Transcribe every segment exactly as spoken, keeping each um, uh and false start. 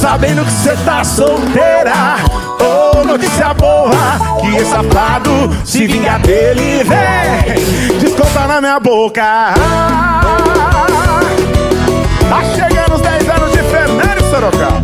sabendo que cê tá solteira. Ô, oh, notícia boa, que esse safado se vinga dele, vem. Desconta na minha boca. Tá chegando os dez anos de Fernando Sorocaba.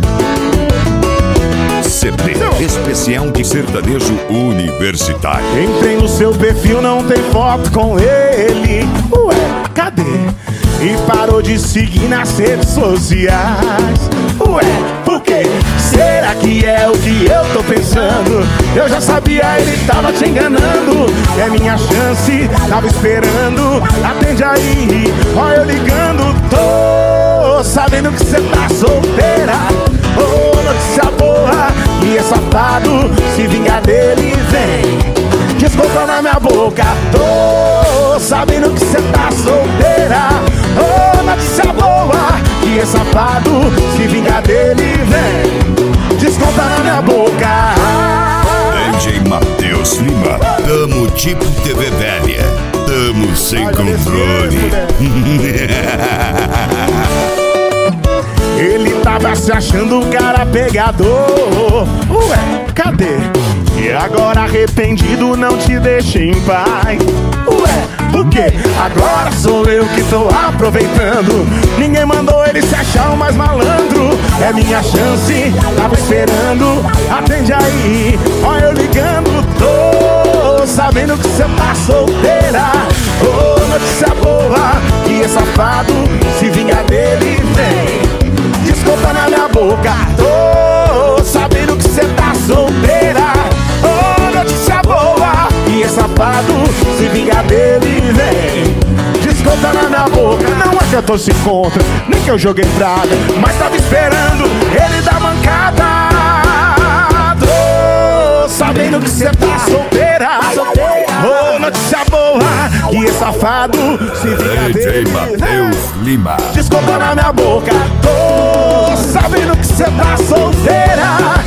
C D especial de sertanejo universitário. Entrei no seu perfil, não tem foto com ele. Ué, cadê? E parou de seguir nas redes sociais. Ué, por quê? Será que é o que eu tô pensando? Eu já sabia, ele tava te enganando. É minha chance, tava esperando. Atende aí, ó eu ligando. Tô sabendo que cê tá solteira. Ô, oh, notícia boa, e é safado, se vingar dele, vem. Desconta na minha boca. Tô sabendo que cê tá solteira. Ô, oh, notícia boa, e é safado, se vingar dele, vem. Desconta na minha boca. D J Matheus Lima, tamo tipo T V velha, tamo sem controle. Ele tava se achando um cara pegador. Ué, cadê? E agora arrependido não te deixa em paz. Ué, por quê? Agora sou eu que tô aproveitando. Ninguém mandou ele se achar o mais malandro. É minha chance, tava esperando. Atende aí, ó eu ligando. Tô sabendo que cê tá solteira. Ô, oh, notícia boa, que é safado, se vingar dele, vem. Desconta na minha boca. Tô sabendo que cê tá solteira. Ô, oh, notícia boa, e é safado, se vingar dele, vem. Desconta na minha boca. Não é que eu tô se contra, nem que eu joguei praga, mas tava esperando ele dar mancada. Tô sabendo que cê tá solteira. Ô, oh, notícia boa, que é safado, se vingar dele, D J Matheus Lima. Desconta na minha boca. Tô sabendo que cê tá solteira.